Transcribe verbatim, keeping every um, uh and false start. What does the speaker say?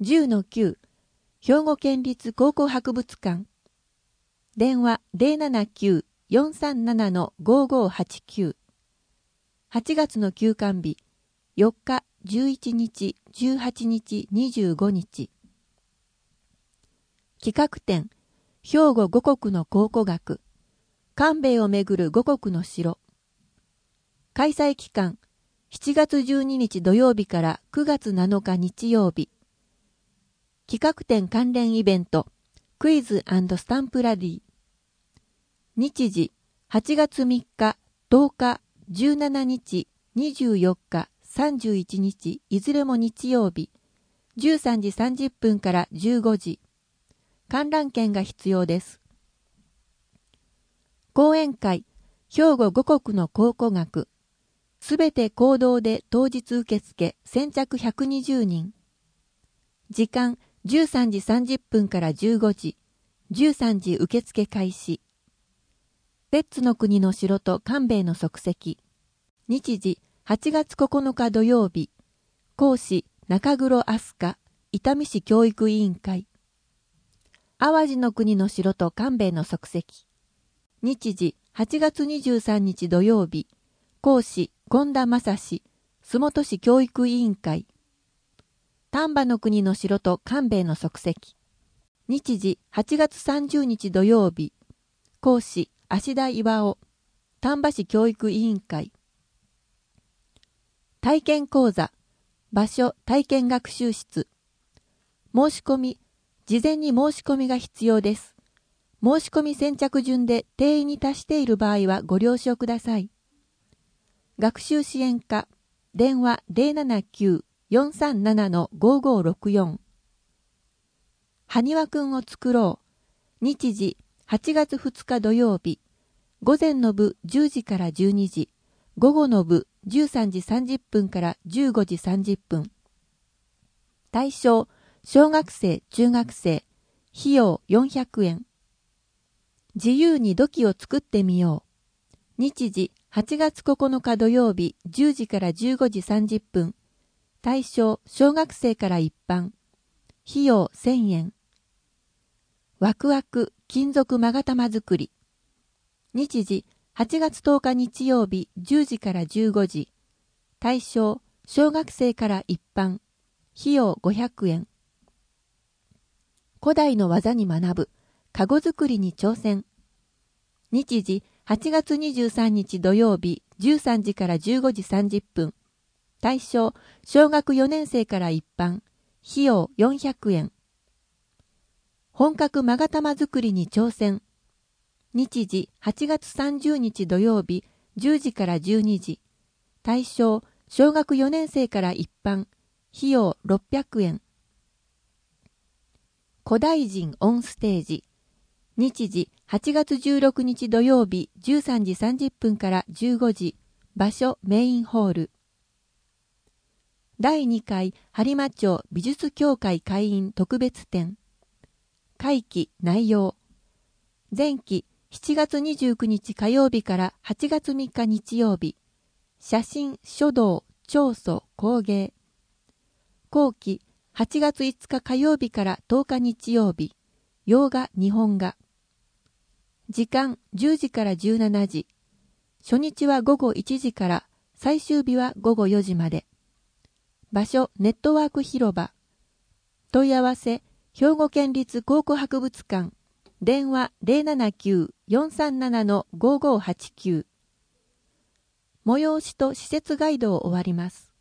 じゅうのきゅう 兵庫県立考古博物館。電話 ゼロななきゅう よんさんなな ごごはちきゅう。はちがつの休館日、よっか、じゅういちにち、じゅうはちにち、にじゅうごにち。企画展、兵庫五国の考古学、官兵衛をめぐる五国の城。開催期間、しちがつじゅうににち土曜日からくがつなのか日曜日。企画展関連イベント、クイズ&スタンプラリー。日時、はちがつみっか、とおか、じゅうしちにち、にじゅうよっか、さんじゅういちにち、いずれも日曜日、じゅうさんじさんじゅっぷんからじゅうごじ。観覧券が必要です。講演会、兵庫五国の考古学。すべて公道で当日受付、先着ひゃくにじゅうにん。時間、じゅうさんじさんじゅっぷんからじゅうごじ、じゅうさんじ受付開始。摂津の国の城と官兵衛の足跡。日時、はちがつここのか土曜日。講師、中黒飛鳥、伊丹市教育委員会。淡路の国の城と官兵衛の足跡。日時、はちがつにじゅうさんにち土曜日。講師、権田正史、洲本市教育委員会。丹波の国の城と官兵衛の足跡。日時、はちがつさんじゅうにち土曜日。講師、芦田巌、丹波市教育委員会。体験講座、場所体験学習室。申し込み、事前に申し込みが必要です。申し込み先着順で定員に達している場合はご了承ください。学習支援課、電話 ゼロななきゅう よんさんなな ごごろくよん。はにわくんを作ろう。日時、はちがつふつか土曜日。午前の部じゅうじからじゅうにじ。午後の部じゅうさんじさんじゅっぷんからじゅうごじさんじゅっぷん。対象、小学生、中学生。費用よんひゃくえん。自由に土器を作ってみよう。日時、はちがつここのか土曜日じゅうじからじゅうごじさんじゅっぷん。対象、小学生から一般。費用せんえん。ワクワク金属勾玉作り。日時、はちがつとおか日曜日じゅうじからじゅうごじ。対象、小学生から一般。費用ごひゃくえん。古代の技に学ぶ。かご作りに挑戦。日時、はちがつにじゅうさんにち土曜日じゅうさんじからじゅうごじさんじゅっぷん。対象、小学よねんせいから一般。費用よんひゃくえん。本格勾玉作りに挑戦。日時、はちがつさんじゅうにち土曜日じゅうじからじゅうにじ。対象、小学よねんせいから一般。費用ろっぴゃくえん。古代人オンステージ。日時、はちがつじゅうろくにち土曜日じゅうさんじさんじゅっぷんからじゅうごじ。場所メインホール。だいにかい播磨町美術協会会員特別展。会期内容。前期しちがつにじゅうくにち火曜日からはちがつみっか日曜日。写真、書道、彫塑、工芸。後期はちがついつか火曜日からとおか日曜日。洋画、日本画。時間じゅうじからじゅうしちじ。初日はごごいちじから、最終日はごごよじまで。場所、ネットワーク広場。問い合わせ、兵庫県立考古博物館。電話 ゼロななきゅう よんさんなな ごごはちきゅう。催しと施設ガイドを終わります。